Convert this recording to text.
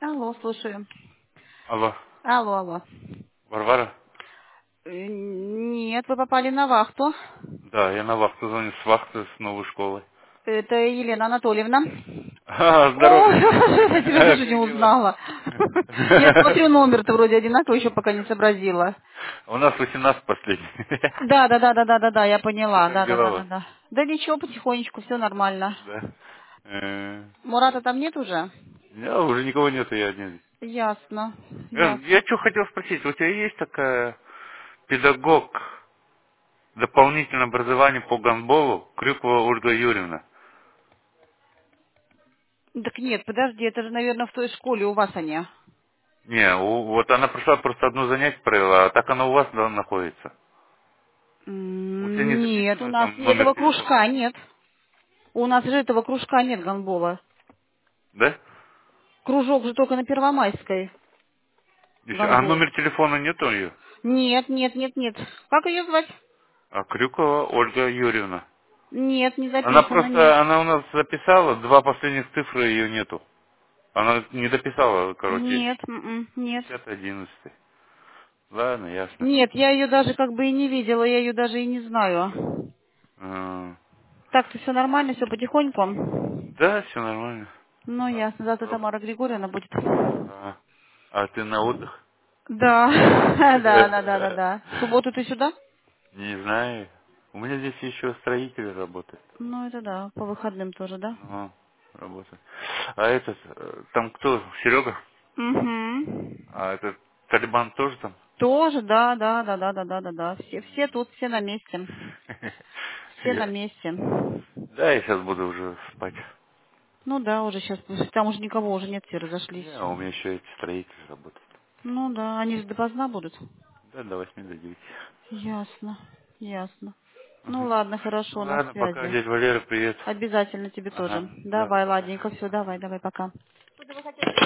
Алло, слушаю. Алло, Алло, алло. Варвара? Нет, вы попали на вахту. Да, я на вахту звоню с вахты с новой школы. Это Елена Анатольевна. Здорово. О, я тебя даже не Как дела? узнала. Я смотрю, номер-то вроде одинаковый, еще пока не сообразила. У нас 18 последний. Да, да, да, да, да, да, да, я Что, поняла. как Да, да, дела да, у да, вас? да. Да ничего, потихонечку, все нормально. Да. Мурата там нет уже? Уже никого нету, я один. Ясно, Я ясно. что хотел спросить, у тебя есть такая педагог дополнительное образование по гандболу Крюкова Ольга Юрьевна? Так нет, подожди, это же, наверное, в той школе у вас они. Не, вот она пришла просто одно занятие провела, а так она у вас да, находится. У тебя не Нет, у записано нас там номер этого телефона? кружка нет. У нас же этого кружка нет гандбола. Да? Кружок же только на Первомайской. Еще, а Гандбол. номер телефона нет у нее? Нет, нет, нет, нет. Как ее звать? А Крюкова Ольга Юрьевна. Нет, не Она записано, нет. просто, она у нас записала, два последних цифры ее нету. Она не дописала, короче, Нет, нет. 10-11. Ладно, ясно. Нет, я ее даже как бы и не видела, я ее даже и не знаю. А, Так-то все нормально, все потихоньку. Да, все нормально. Ну, А, ясно, завтра а, Тамара Григорьевна будет. а, а ты на отдых? Да, да, да, да, да, да. В субботу ты сюда? Не знаю. У меня здесь еще строители работают. Ну, это да, по выходным тоже, да? Ну, работают. А этот, там кто? Серега? Угу. А этот Талибан тоже там? Тоже, да, да, да, да, да, да, да, да. Все тут, все на месте. Все на Я- месте. Да, я сейчас буду уже спать. Ну да, уже сейчас, там уже никого уже нет, все разошлись. Не, у меня еще эти строители работают. Ну да, они же допоздна будут. Да, до 8 до 9. Ясно, ясно. Ну Ага. ладно, Ну хорошо, на ладно, пока, связи. дядя Валера, привет. Обязательно тебе тоже. Ага, да, Давай, пока. ладненько, все, давай, давай, пока.